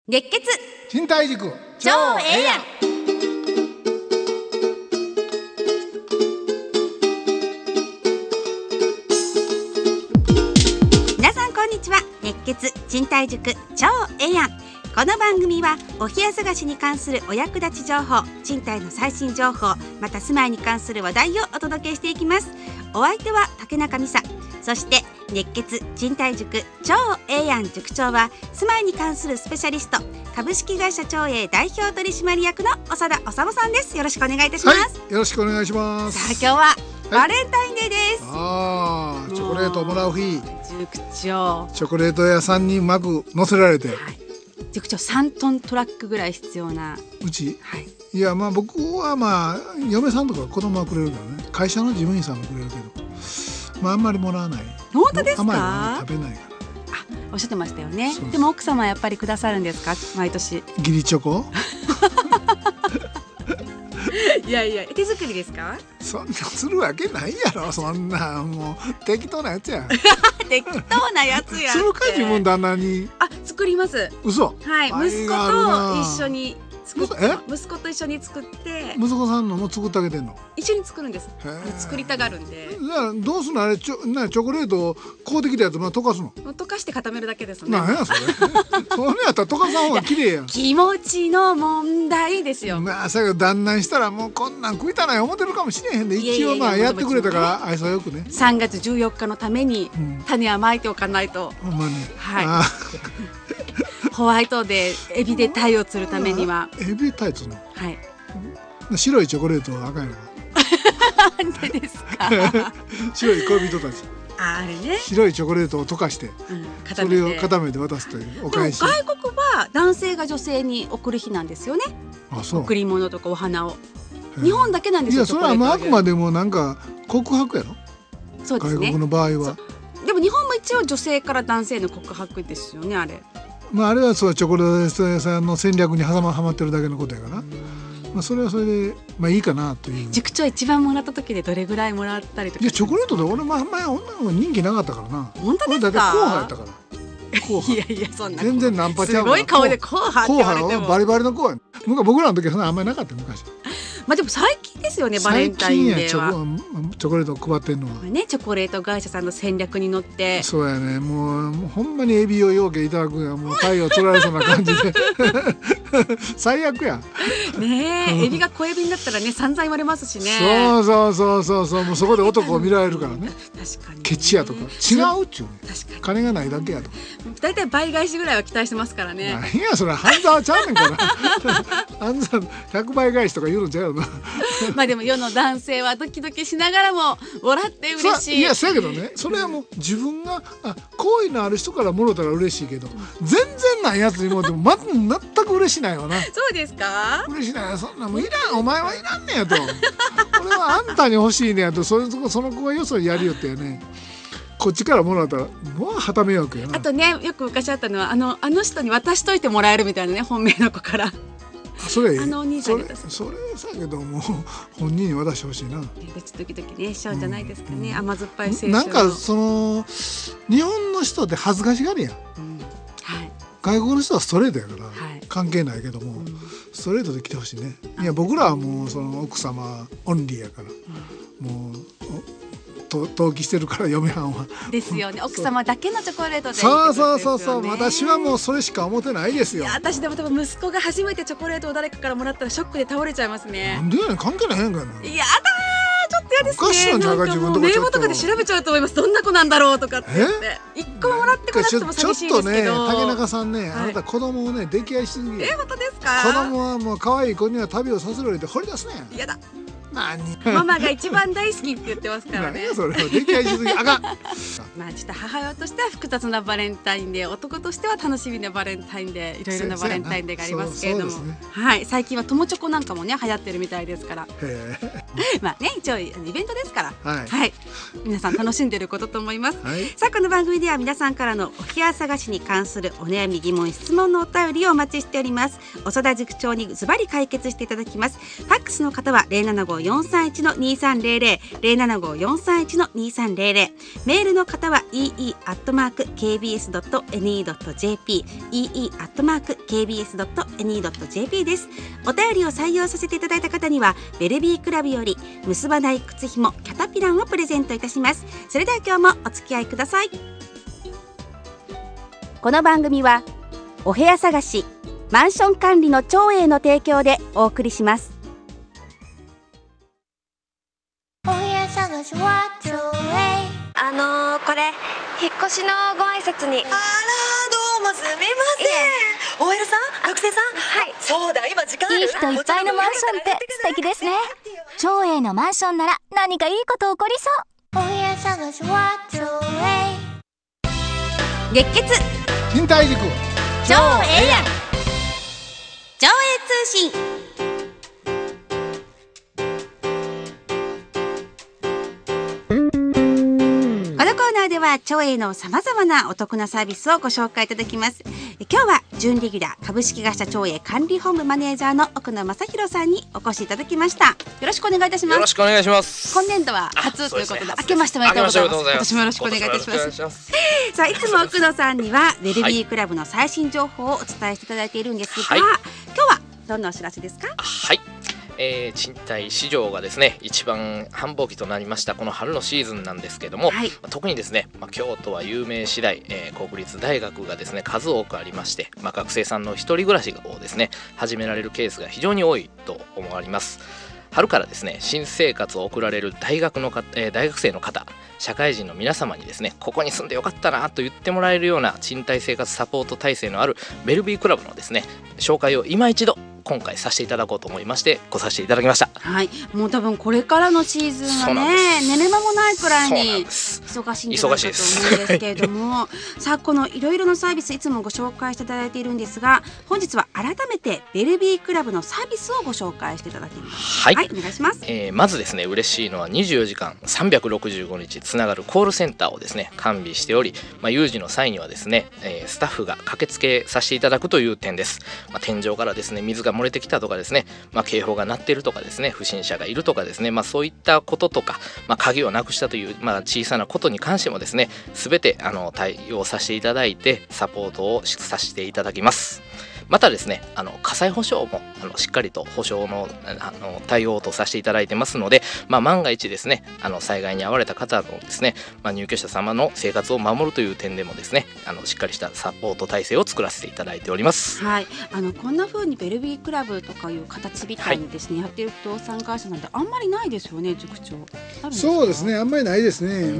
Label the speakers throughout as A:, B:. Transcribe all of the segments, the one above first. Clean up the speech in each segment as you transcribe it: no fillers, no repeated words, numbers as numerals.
A: 熱血
B: 賃貸塾
A: 超ええやん。皆さんこんにちは。熱血賃貸塾超ええやん。この番組はお部屋探しに関するお役立ち情報、賃貸の最新情報、また住まいに関する話題をお届けしていきます。お相手は竹中美沙、そして熱血賃貸塾超ええやん塾長は住まいに関するスペシャリスト、株式会社超え代表取締役の長田治さんです。よろしくお願いいたします。
B: はい、よろしくお願いします。
A: さあ今日はバレンタインデーです。
B: チョコレートをもらう日、
A: 塾長
B: チョコレート屋さんにうまく乗せられて、
A: 塾長3トントラックぐらい必要な
B: うち、いや僕は嫁さんとか子供はくれるけどね、会社の事務員さんもくれるけど、あんまりもらわない。
A: 本当ですか？
B: 甘いもの食べないから。
A: おっしゃってましたよね。
B: そうそう。
A: でも奥様はやっぱりくださるんですか、毎年？
B: 義理チョコ
A: いやいや、手作りですか？
B: そんなするわけないやろ。そんなもう適当なやつや
A: 適当なやつやって。
B: するか自分旦那に。
A: 作ります。
B: 嘘。
A: はい、息子と一緒に作って、息子と一緒に作って。
B: 息子さんのも作ってあげてんの？
A: 一緒に作るんです。作りたがるんで。
B: じゃあどうすんの？あれチョコレートを買うてきたやつ溶かすの？
A: 溶かして固めるだけですね。
B: なんやそれそれやったら溶かさん方が綺麗やん。
A: 気持ちの問題ですよ。
B: さよ旦那にしたらもうこんなん食いたない思ってるかもしれへんで、一応やってくれたから愛想よくね。
A: 3月14日のために種はまいておかないと。
B: ほんまに。
A: はい。ホワイトでエビでタイを釣るためには。
B: エビでタイ釣るの？
A: はい。
B: 白いチョコレートは赤いのか？
A: なんでですか？
B: 白い恋人たち。
A: あれね。
B: 白いチョコレートを溶かして、それを固めて渡すというお返し。
A: 外国は男性が女性に贈る日なんですよね。
B: あ、そう。
A: 贈り物とかお花を。日本だけなんですよ。
B: いや、それはあくまでもなんか告白やろ。
A: そうですね。
B: 外国の場合は。
A: でも日本も一応女性から男性の告白ですよね、あれ。
B: あれはそうチョコレート屋さんの戦略にはまってるだけのことやから、それはそれでいいかなという。
A: 塾長一番もらった時でどれぐらいもらったりとか？
B: いやチョコレートで俺前女の子人気なかったからな。
A: 本当ですか？
B: 俺だって後輩やったから。
A: いやいや、そんな
B: 全然ナンパちゃう。
A: すごい顔で後輩って言われても。
B: バリバリの後輩。僕らの時はそんなあんまりなかった昔。
A: でも最近ですよね、バレンタインデーは。
B: 最近やチョコレートを配ってんのは
A: ね、チョコレート会社さんの戦略に乗って。
B: そうやね。もうほんまにエビをようけいただくがもう太陽取られそうな感じで最悪や
A: ねえ。エビが小エビになったらね、散々言われますしね。
B: そうもうそこで男を見られるからね。
A: 確かにね。
B: ケチやとか違うっちゅうね。
A: 確かに
B: 金がないだけやとか。
A: だいたい倍返しぐらいは期待してますからね。
B: 何やそれ、半沢ちゃうねんから半沢100倍返しとか言うのちゃうよな
A: でも世の男性はドキドキしながらももらって嬉しい。
B: いやそうやけどね、それはもう自分が好意のある人からもろたら嬉しいけど、全然ないやつにもでも全く嬉しないよな。
A: そうですか？
B: 嬉しない。そんなもういらん、お前はいらんねやと俺はあんたに欲しいねやと、その子がよそにやりよってよね。こっちからもらったらもうはた迷惑やな。
A: あとね、よく昔あったのはあの人に渡しといてもらえるみたいなね、本命の子から
B: それ
A: お兄さんに
B: それさけども本人に渡してほしいな。
A: 時々ねしちゃうんじゃないですかね、甘酸っぱい青春
B: なんかその日本の人って恥ずかしがりやん、外国の人はストレートやから、関係ないけども、ストレートで来てほしいね。いや僕らはもうその奥様オンリーやから、もう登記してるから嫁はんは
A: ですよね。奥様だけのチョコレートでいいって
B: そう
A: ですよね。
B: 私はもうそれしか思ってないですよ。
A: いや、私でも多分息子が初めてチョコレートを誰かからもらったらショックで倒れちゃいますね。
B: なんでやねん、関係ないやんかな。
A: いやだー、ちょっと嫌ですね。
B: おかしいやん、自分とか
A: 名簿とかで調べちゃうと思います。どんな子なんだろうとかって言って、一個ももらってこなくても寂しいですけど。
B: ちょっとね、竹中さんね、あなた子供をね溺愛しすぎや。
A: 本当ですか？
B: 子供はもう可愛い子には旅をさせろって掘り出すねん。
A: やだ。
B: 何
A: ママが一番大好きって言ってますからね。
B: 何やそれは溺愛しすぎあかん
A: ちょっと母親としては複雑なバレンタインデー、男としては楽しみなバレンタインデー、いろいろなバレンタインデーがありますけれども、最近は友チョコなんかもね流行ってるみたいですから一応イベントですから、皆さん楽しんでることと思います。さあこの番組では皆さんからのお部屋探しに関するお悩み疑問質問のお便りをお待ちしております。長田塾長にズバリ解決していただきます。ファックスの方は075 075-431-2300 075-431-2300 メールの方は ee@kbs.ne.jp ee@kbs.ne.jp です。お便りを採用させていただいた方にはベルビークラブより結ばない靴ひもキャタピランをプレゼントいたします。それでは今日もお付き合いください。この番組はお部屋探しマンション管理の長英の提供でお送りします。
C: お部屋探しは長英。
D: これ引っ越しのご挨拶に。
E: あら、どうもすみません。OL さん、学生さん。
D: はい。
E: そうだ、今時間ある。
C: いい人いっぱいのマンションって素敵ですね。長英のマンションなら何かいいこと起こりそう。お部屋探しは長英。
A: 熱血
B: 賃貸塾
A: 超ええやん超英通信。このコーナーでは超英のさまざまなお得なサービスをご紹介いただきます。今日は準レギュラー株式会社超英管理本部マネージャーの奥野正弘さんにお越しいただきました。よろしくお願いいたします。
F: よろしくお願いします。
A: 今年度は初ということで、明けましておめでとうございます。今年もよろしくお願いいたします。さあ、いつも奥野さんにはウェルビークラブの最新情報をお伝えしていただいているんですが、今日はどんなお知らせですか？
F: はい、賃貸市場がですね一番繁忙期となりましたこの春のシーズンなんですけども、特にですね、京都は有名次第、国立大学がですね数多くありまして、学生さんの一人暮らしをですね始められるケースが非常に多いと思われます。春からですね新生活を送られる大学生の方、社会人の皆様にですねここに住んでよかったなと言ってもらえるような賃貸生活サポート体制のあるベルビークラブのですね紹介を今一度今回させていただこうと思いまして来させていただきました。
A: はい、もう多分これからのシーズンはね寝る間もないくらいに忙しいんじゃないかと思うんですけれどもさあ、このいろいろなサービスいつもご紹介していただいているんですが、本日は改めてベルビークラブのサービスをご紹介していただきます。はい、お願いします。
F: まずですね嬉しいのは24時間365日つながるコールセンターをですね完備しており、有事の際にはですね、スタッフが駆けつけさせていただくという点です。天井からですね水が漏れてきたとかですね、警報が鳴っているとかですね不審者がいるとかですね、そういったこととか、鍵をなくしたという、小さなことに関してもですね全て対応させていただいてサポートをさせていただきます。またですね火災保障もしっかりと保障の対応とさせていただいてますので、万が一ですね災害に遭われた方のですね、入居者様の生活を守るという点でもですねしっかりしたサポート体制を作らせていただいております。
A: はい、こんな風にベルビークラブとかいう形みたいにですね、やっている不動産会社なんてあんまりないですよね、塾長。
B: そうですね、あんまりないですね。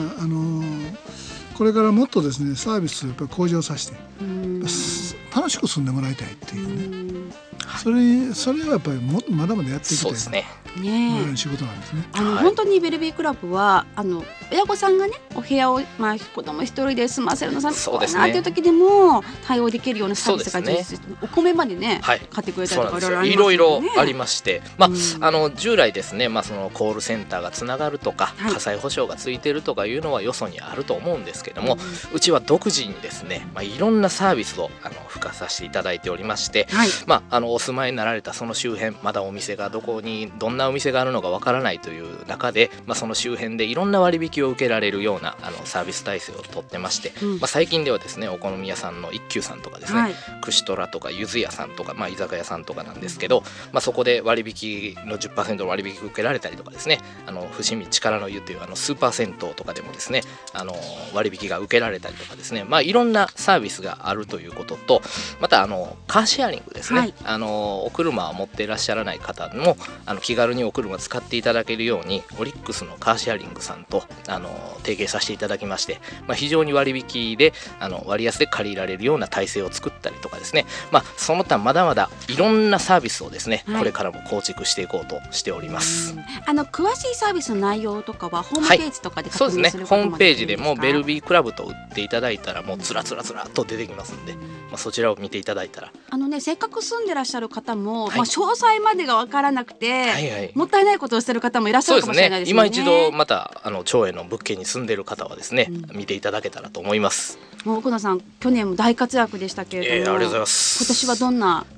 B: これからもっとですねサービスをやっぱり向上させて楽しく住んでもらいたいっていうね、それはやっぱりまだまだやっていきたいな、仕事なんですね。
A: 本当にベルビークラブは親御さんがねお部屋を、子供一人で住ませるのさ怖いなっていう時でも対応できるようなサービスが充実して、お米までね、買ってくれたりとか
F: いろいろありまして、従来ですね、そのコールセンターがつながるとか、火災保障がついてるとかいうのはよそにあると思うんですけども、うちは独自にですね、いろんなサービスを付加させていただいておりまして、お住まいになられたその周辺、まだお店がどこにどんなお店があるのかわからないという中で、その周辺でいろんな割引を受けられるようなサービス体制をとってまして、最近ではですねお好み屋さんの一休さんとかですね、串トラとかゆず屋さんとか、居酒屋さんとかなんですけど、そこで割引の 10% の割引を受けられたりとかですね、伏見力の湯というスーパー銭湯とかでもですね割引が受けられたりとかですね、いろんなサービスがあるということと、またカーシェアリングですね、お車を持っていらっしゃらない方も気軽にお車を使っていただけるようにオリックスのカーシェアリングさんと提携させていただきまして、非常に割引で割安で借りられるような体制を作ったりとかですね、その他まだまだいろんなサービスをですね、これからも構築していこうとしております。
A: 詳しいサービスの内容とかはホームページとかで確認することもできるんですか？そうですね、ホ
F: ームページでもベルビークラブと打っていただいたらもうつらつらつらっと出てきますので、そちらを見ていただいたら
A: せっかく住んでらっしゃる方も、詳細までが分からなくて、もったいないことをしてる方もいらっしゃるかもしれないですね。
F: 今一度また町営の物件に住んでる方はですね、見ていただけたらと思います。
A: 奥野さん去年も大活躍でしたけれども、
F: ありがとうございます。
A: 今年はどんな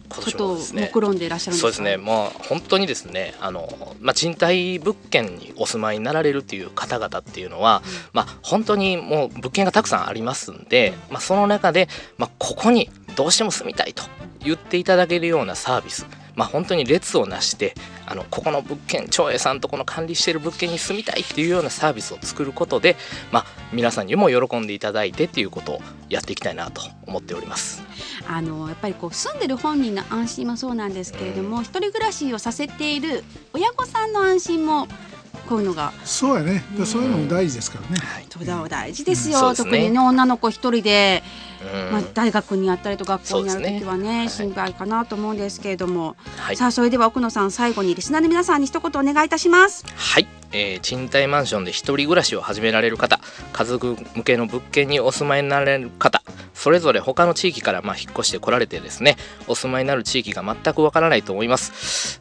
A: ことを目論んでいらっしゃるんですか？
F: そうですね、本当にですね賃貸物件にお住まいになられるっていう方々っていうのは、本当にもう物件がたくさんありますんで、その中で、ここにどうしても住みたいと言っていただけるようなサービス、本当に列をなしてここの物件、長栄さんとこの管理している物件に住みたいっていうようなサービスを作ることで、皆さんにも喜んでいただいてっていうことをやっていきたいなと思っております。
A: やっぱり住んでる本人の安心もそうなんですけれども、一人暮らしをさせている親御さんの安心もこういうのが
B: そうやね、そういうのも大事ですからね。
A: そうだ、大事ですよ、特にね、女の子一人で、大学にあったりと学校にある時はね、心配かなと思うんですけれども、さあそれでは奥野さん、最後にリスナーの皆さんに一言お願いいたします。
F: はい、賃貸マンションで一人暮らしを始められる方、家族向けの物件にお住まいになられる方、それぞれ他の地域から引っ越してこられてですね、お住まいになる地域が全くわからないと思います。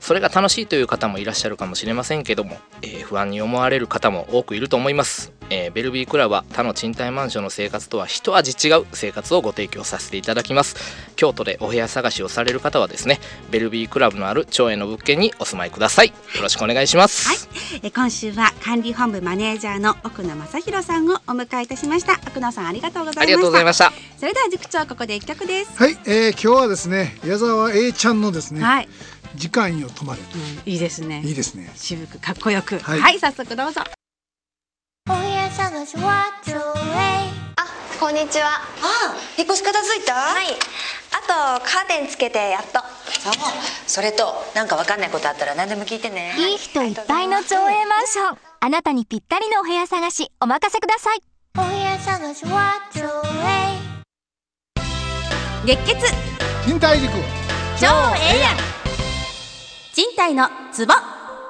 F: それが楽しいという方もいらっしゃるかもしれませんけども、不安に思われる方も多くいると思います。ベルビークラブは他の賃貸マンションの生活とは一味違う生活をご提供させていただきます。京都でお部屋探しをされる方はですね、ベルビークラブのある町営の物件にお住まいください。よろしくお願いします。
A: はい、今週は管理本部マネージャーの奥野正弘さんをお迎えいたしました。奥野さん、ありがとうございました。
F: ありがとうございました。
A: それでは塾長、ここで一曲です。
B: はい、今日はですね、矢沢永ちゃんのですね、時間よ止まれ、
A: いいですね。
B: いいですね。
A: 渋くかっこよく、はい、早速どうぞ。
C: お部屋探しは町営。
D: こんにちは。
E: 引っ越し片付いた？
D: はい。あとカーテンつけてやっと。
E: それとなんかわかんないことあったら何でも聞いてね。
C: いい人いっぱいの町営マンション、あなたにぴったりのお部屋探しお任せください。お部屋探しは町営。
A: 熱血
B: 賃貸塾
A: 超ええやん、賃貸のツボ。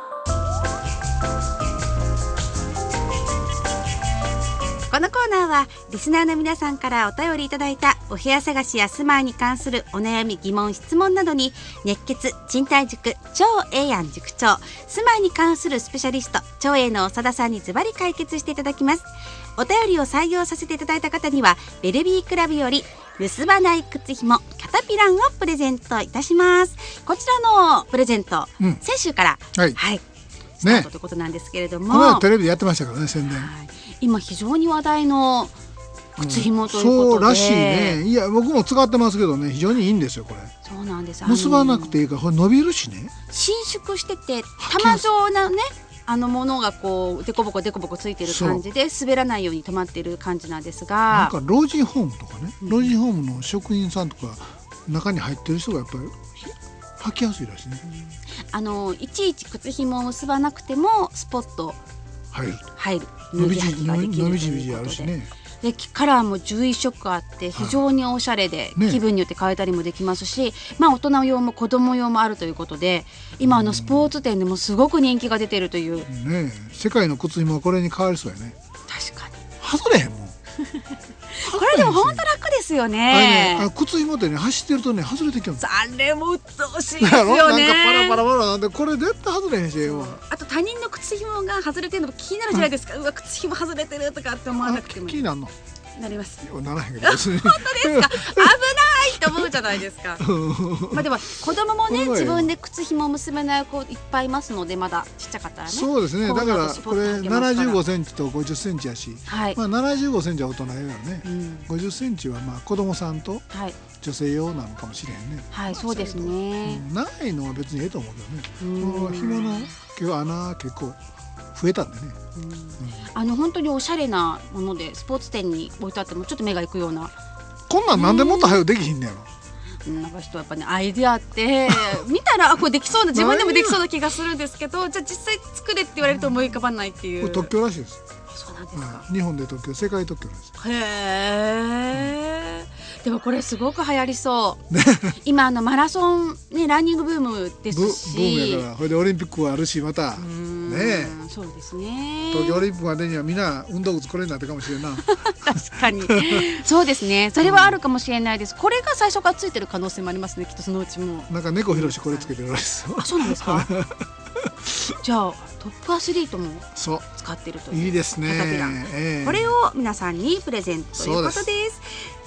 A: このコーナーはリスナーの皆さんからお便りいただいたお部屋探しや住まいに関するお悩み、疑問、質問などに熱血賃貸塾超ええやん塾長、住まいに関するスペシャリスト超えの長田さんにズバリ解決していただきます。お便りを採用させていただいた方にはベルビークラブより結ばない靴ひもキャタピランをプレゼントいたします。こちらのプレゼント、先週からスタートということなんですけれども、
B: このテレビでやってましたからね、宣伝。
A: 今非常に話題の靴ひもということで、
B: そうらしいね。いや、僕も使ってますけどね、非常にいいんですよこれ。
A: そうなんです。
B: 結ばなくていいからこれ伸びるしね、
A: 伸縮してて玉状なね、ものがこうデコボコデコボコついてる感じで滑らないように止まってる感じなんですが、
B: なんか老人ホームとかね、老人ホームの職員さんとか中に入ってる人がやっぱり履きやすいらしいね。
A: いちいち靴ひもを結ばなくてもスポッと入る脱ぎ履きができるということで、伸び縮みあるしね。でカラーも11色あって非常におしゃれで、気分によって変えたりもできますし、大人用も子供用もあるということで、今スポーツ店でもすごく人気が出てるという、
B: 世界の靴ひもはこれに変わりそうやね。
A: 確かに
B: 外れへんもん
A: これでも本当楽ですよね。
B: 靴ひもってね、走ってるとね外れてきるんです。
A: あれも鬱陶しいですよね。
B: なんかパラパラパラなんで、これ絶対外れへんし。
A: あと他人の靴ひもが外れてるのも気になるじゃないですか。うわ、靴ひも外れてるとかって思わなくても
B: 気になるの？
A: なります。
B: ならへんけど別に。
A: 本当ですか？危ないと思うじゃないですか。でも子供もね、自分で靴ひもを結べない子いっぱいいますので、まだちっちゃかったらね。
B: そうですね。だからこれ75センチと50センチやし、75センチは大人用やね。50センチは子供さんと女性用なのかもしれへんね。
A: はい、そうですね。
B: ないのは別にええと思うけどね。この紐の穴結構増えたんでね。
A: 本当におしゃれなものでスポーツ店に置いてあってもちょっと目が行くような。
B: こんなんなんでもっと早くできひんねやろ。
A: なんか人はやっぱね、アイディアって見たらこれできそうな、自分でもできそうな気がするんですけど、じゃあ実際作れって言われると思い浮かばないっていう。
B: これ特許らしいです。
A: そうなんですか。
B: 日本で特許、世界特許なんです。
A: へえ。でもこれすごく流行りそう。今マラソンね、ランニングブームですし。
B: ブームやから。これでオリンピックはあるし、またね。
A: そうですね。
B: 東京オリンピックまでにはみんな運動靴これになってるかもしれんな。
A: 確かに。そうですね。それはあるかもしれないです。これが最初からついてる可能性もありますね。きっとそのうちも。
B: なんか猫ひろしこれつけてるらしいですよ。
A: あ、そうなんですか。じゃあトップアスリートも使ってるという。
B: いいですね。
A: これを皆さんにプレゼントということです。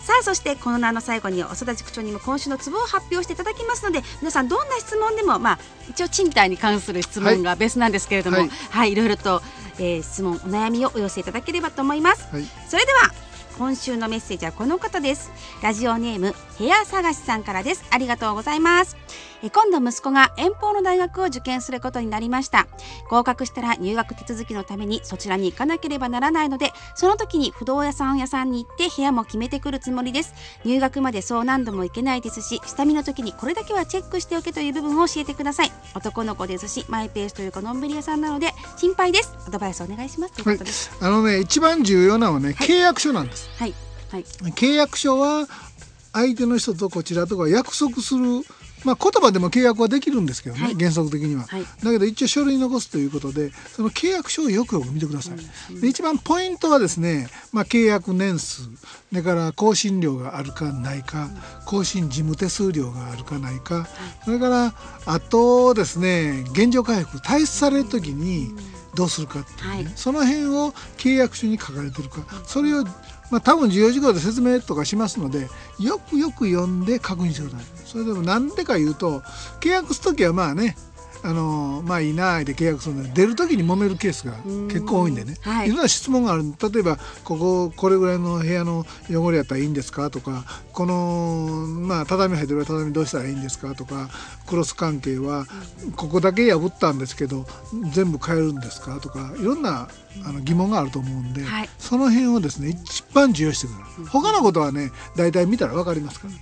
A: さあそしてこの名の最後には長田塾長にも今週のツボを発表していただきますので、皆さんどんな質問でも、一応賃貸に関する質問がベースなんですけれども、いろいろと、質問お悩みをお寄せいただければと思います、それでは今週のメッセージはこの方です。ラジオネーム部屋探しさんからです。ありがとうございます。今度息子が遠方の大学を受験することになりました。合格したら入学手続きのためにそちらに行かなければならないので、その時に不動産屋さんに行って部屋も決めてくるつもりです。入学までそう何度も行けないですし、下見の時にこれだけはチェックしておけという部分を教えてください。男の子ですしマイペースというかのんびり屋さんなので心配です。アドバイスお願いしますということです。
B: 一番重要なのはね、契約書なんです。契約書は相手の人とこちらとか約束する、言葉でも契約はできるんですけどね、原則的には、だけど一応書類に残すということで、その契約書をよく見てください、で一番ポイントはですね、契約年数、それから更新料があるかないか、更新事務手数料があるかないか、それからあとですね、現状回復退出される時にどうするかっていうね、その辺を契約書に書かれてるか、それを多分重要事項で説明とかしますので、よくよく読んで確認してください。それでもなんでか言うと、契約するときはいいなで契約するので、出る時に揉めるケースが結構多いんでね、いろんな質問がある。例えばこれぐらいの部屋の汚れやったらいいんですかとか、この畳入ってる畳どうしたらいいんですかとか、クロス関係はここだけ破ったんですけど全部変えるんですかとか、いろんな疑問があると思うんで、その辺をですね一番重要してください。他のことはね大体見たら分かりますから、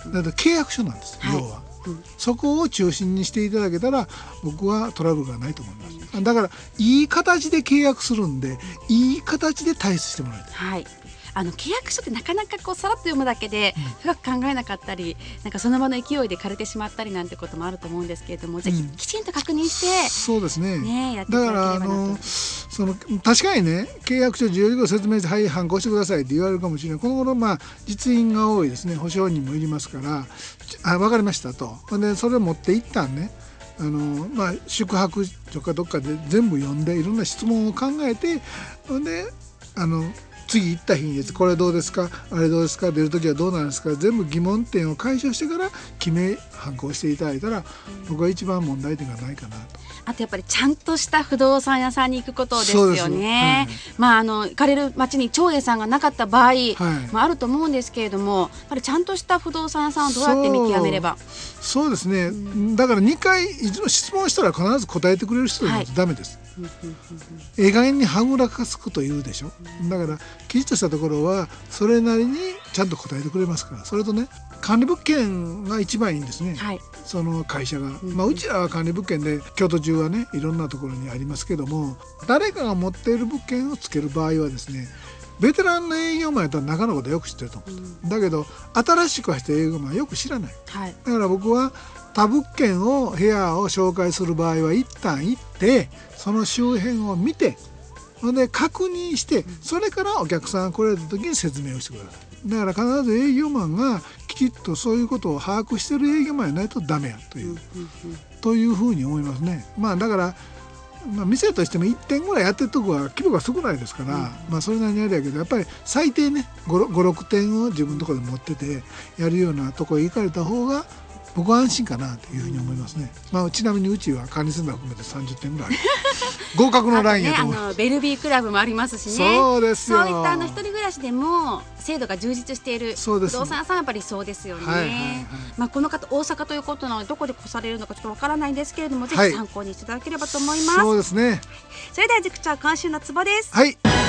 B: だから契約書なんです、要は。そこを中心にしていただけたら僕はトラブルがないと思います。だからいい形で契約するんで、いい形で退出してもらいたい。
A: 契約書ってなかなかさらっと読むだけで深く考えなかったり、その場の勢いで枯れてしまったりなんてこともあると思うんですけれども、ぜひきちんと確認して、
B: そうですね、
A: やっていただければなと。
B: 確かにね、契約書重要事項説明してはい反抗してくださいって言われるかもしれない。この頃実印が多いですね、保証人もいりますから、分かりましたと。でそれを持っていったんね、宿泊とかどっかで全部読んでいろんな質問を考えて、で次行った日にこれどうですか、あれどうですか、出る時はどうなんですか、全部疑問点を解消してから反抗していただいたら、僕は一番問題点がないかなと。
A: あとやっぱりちゃんとした不動産屋さんに行くことですよね。行かれる町に長英さんがなかった場合もあると思うんですけれども、やっぱりちゃんとした不動産屋さんをどうやって見極めれば。
B: そうですね、だから2回一度質問したら必ず答えてくれる人じゃないとダメです。意外にはぐらかすこと言うでしょ。だからきちっとしたところはそれなりにちゃんと答えてくれますから。それとね、管理物件が一番いいんですね、その会社が。うちらは管理物件で京都中はねいろんなところにありますけども、誰かが持っている物件をつける場合はですね、ベテランの営業マンやったら中のことよく知ってると思う、だけど新しくはした営業マンはよく知らない、だから僕は他物件を部屋を紹介する場合は一旦行ってその周辺を見て、で確認して、それからお客さんが来られた時に説明をしてください。だから必ず営業マンがきちっとそういうことを把握してる営業マンやないとダメやというふうに思いますね。だから店としても1店ぐらいやってるとこは規模が少ないですから、それなりにあれやけど、やっぱり最低ね 5,6 店を自分のところで持っててやるようなとこへ行かれた方が僕は安心かなというふうに思いますね。ちなみにうちは管理センター含めて30点ぐらい合格のラインやと思います。
A: ベルビークラブもありますしね。
B: そうですよ。
A: そういった一人暮らしでも制度が充実している不動産屋さんはやっぱりそうですよね。この方大阪ということなのでどこで越されるのかちょっとわからないんですけれども、ぜひ参考にしていただければと思います。
B: そうですね。
A: それでは塾長、今週のツボです。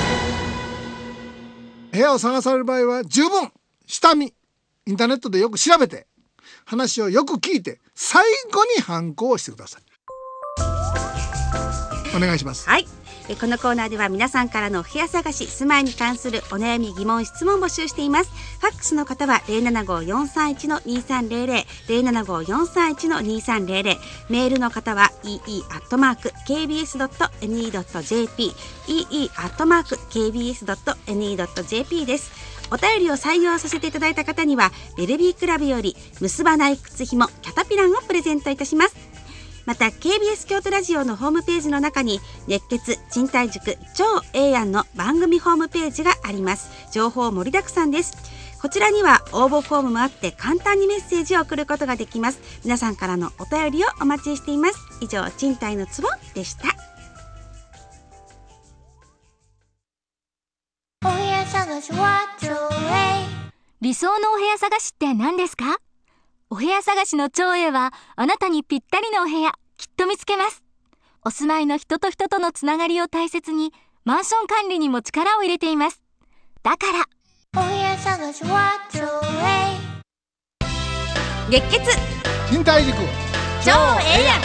B: 部屋を探される場合は十分下見、インターネットでよく調べて話をよく聞いて最後に反抗をしてください。お願いします。
A: このコーナーでは皆さんからの部屋探し、住まいに関するお悩み疑問質問を募集しています。ファックスの方は 075-431-2300 075-431-2300、メールの方は ee@kbs.ne.jp ee@kbs.ne.jp です。お便りを採用させていただいた方にはベルビークラブより結ばない靴ひもキャタピランをプレゼントいたします。また KBS 京都ラジオのホームページの中に熱血賃貸塾超ええやんの番組ホームページがあります。情報盛りだくさんです。 こちらには応募フォームもあって簡単にメッセージを送ることができます。皆さんからのお便りをお待ちしています。以上、賃貸のツボでした。
C: お部屋探しは理想のお部屋探しって何ですか？お部屋探しの長英はあなたにぴったりのお部屋きっと見つけます。お住まいの人と人とのつながりを大切にマンション管理にも力を入れています。だからお部屋探しは長英。
A: 熱血
B: 賃貸塾
A: 超ええやん。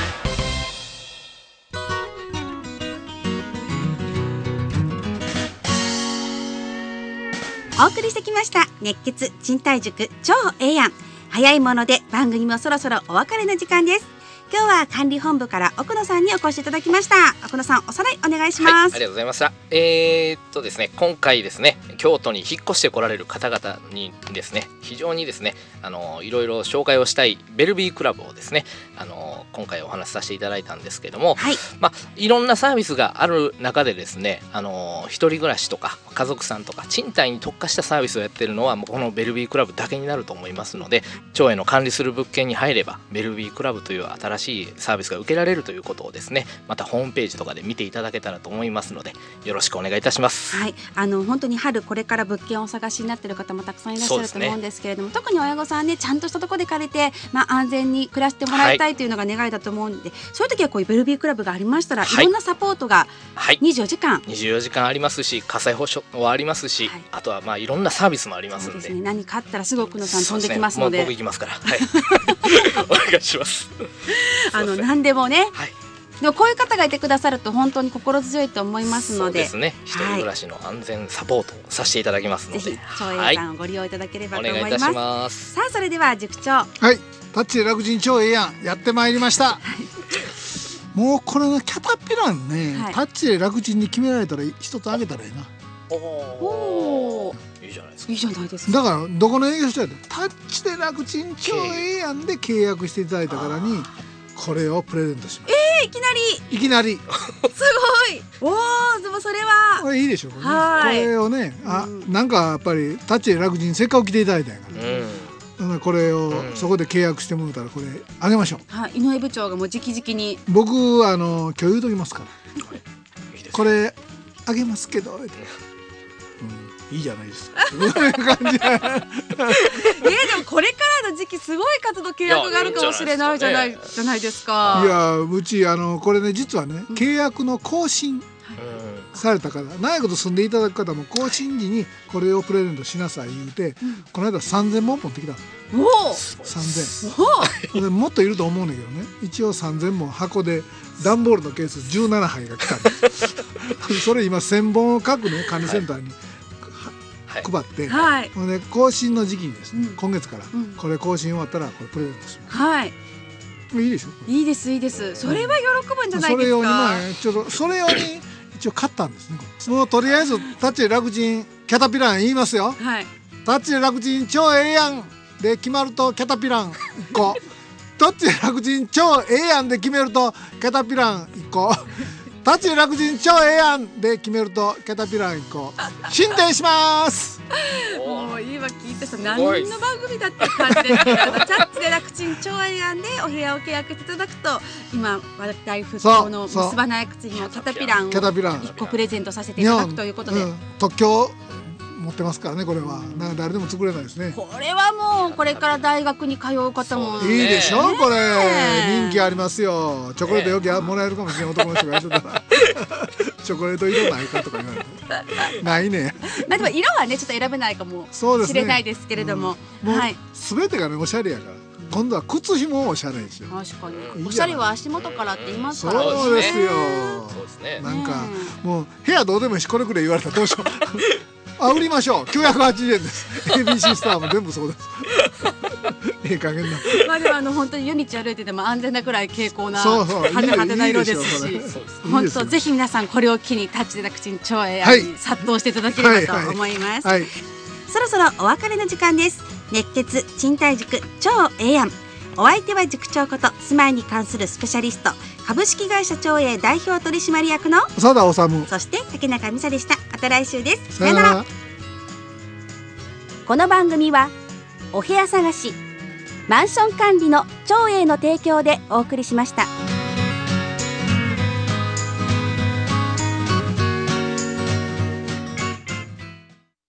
A: お送りしてきました熱血賃貸塾超ええやん。早いもので番組もそろそろお別れの時間です。今日は管理本部から奥野さんにお越しいただきました。奥野さん、おさらいお願いします。
F: はい、ありがとうございました。ですね、今回ですね、京都に引っ越してこられる方々にですね、非常にですね、いろいろ紹介をしたいベルビークラブをですね、今回お話しさせていただいたんですけども、いろんなサービスがある中でですね、一人暮らしとか家族さんとか賃貸に特化したサービスをやってるのはもうこのベルビークラブだけになると思いますので、町への管理する物件に入ればベルビークラブという新しいサービスが受けられるということをですね、またホームページとかで見ていただけたらと思いますので、よろしくお願いいたします。
A: はい、本当に春これから物件をお探しになっている方もたくさんいらっしゃると思うんですけれども、特に親御さんね、ちゃんとしたところで借りて、安全に暮らしてもらいたいというのが願いだと思うんで、そういう時はこういうベルビークラブがありましたら、いろんなサポートが24時間、
F: 24時間ありますし、火災保障はありますし、あとはいろんなサービスもありますので、
A: 何かあったらすぐ奥野さん飛んできますので、
F: もう僕行きますから、お願いします。
A: 何でもね、でもこういう方がいてくださると本当に心強いと思いますので、
F: そうですね、一人暮らしの安全サポートをさせていただきますので、
A: ぜひ長英さんをご利用いただければと思います。
F: お願いいたします。
A: さあ、それでは塾長、
B: はい、タッチで楽ちん超ええやんやってまいりました。もうこれのキャタピランね、タッチで楽ちんに決められたら一つあげたらいいな。
A: おー、
F: いいじゃないですか。
A: いいじゃないですか。
B: だからどこの営業所やでタッチで楽ちん超ええやんで契約していただいたからにこれをプレゼントします。
A: いきなりすごい。おー、でもそれは
B: これいいでしょう、これをね、なんかやっぱりタッチで楽ちんせっかく来ていただいたんやから、これをそこで契約してもらったらこれあげましょう。
A: 井上部長がもう直々に、
B: 僕今日言うときますから、これあげますけど、いいじゃないですか。そういう感じ。で
A: もこれからの時期すごい数の契約があるかもしれないじゃないですか。
B: いや、うちこれね、実はね、契約の更新された方、長いこと住んでいただく方も更新時にこれをプレゼントしなさい言うて、この間3000本持ってきた。3000もっといると思うんだけどね、一応3000本箱で段ボールのケース17杯が来たんですそれ今1000本を各ね管理センターに配って、で更新の時期にですね、今月からこれ更新終わったらこれプレゼントします。いいでしょ。
A: いいですいいです。それは喜ぶんじゃないですか。
B: それ用にちょっとそれ用に一応買ったんですね。もうとりあえずタッチで楽ちんキャタピラン言いますよ。タッチで楽ちん超ええやんで決まるとキャタピラン1個タッチで楽ちん超ええやんで決めるとキャタピラン1個タッチで楽ちん超ええやんで決めるとキャタピラン1個進展します。
A: もう今聞いてさ、何の番組だって感じですけど、タッチで楽ちん超ええやんでお部屋を契約していただくと、今話題沸騰の結ばない口紐キャタピランを1個プレゼントさせていただくということで、
B: 特許持ってますからね。これは誰でも作れないですね。
A: これはもうこれから大学に通う方も
B: いいでしょ。これ人気ありますよ。チョコレートよくもらえるかもしれない男の人がやってたらチョコレート色ないかとか言われてないね。
A: でも色はねちょっと選べないかもしれないですけれども、
B: 全てがねおしゃれやから、今度は靴ひももおしゃれですよ。
A: 確かにおしゃれは足元からって言いますからね。
B: そうですよ。なんかもう部屋どうでもいいしこれくらい言われたらどうしよう売りましょう。980円です。ABC スターも全部そうですいい加減な。
A: でも本当に夜道歩いてても安全なくらい蛍光な派手派手な色ですし、本当ぜひ皆さんこれを機にタッチで楽ちん超ええやんに殺到していただければと思います。そろそろお別れの時間です。熱血賃貸塾超ええやん。お相手は塾長こと住まいに関するスペシャリスト株式会社長英代表取締役の
B: 長田治、
A: そして竹中美沙でした。また来週です。
B: さよなら。
A: この番組はお部屋探し、マンション管理の長英の提供でお送りしました。